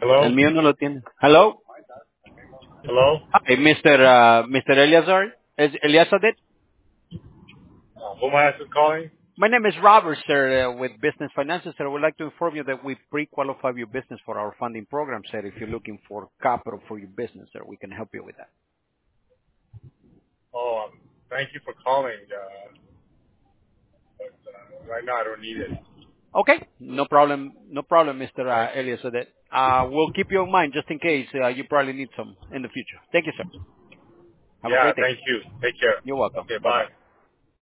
Hello? El mío no lo tiene. Hello? Hello? Hi, Mr. Eliazar? Is Eliazar it? Who am I asking calling? My name is Robert, sir, with Business Finances, sir. I would like to inform you that we pre-qualify your business for our funding program, sir. If you're looking for capital for your business, sir, we can help you with that. Oh, thank you for calling. But right now I don't need it. Okay, no problem, Mr. All right. Eliazar. We'll keep you in mind just in case you probably need some in the future. Thank you, sir. Have a Yeah, great day. thank you. Take care. You're welcome. Okay, bye. Bye-bye.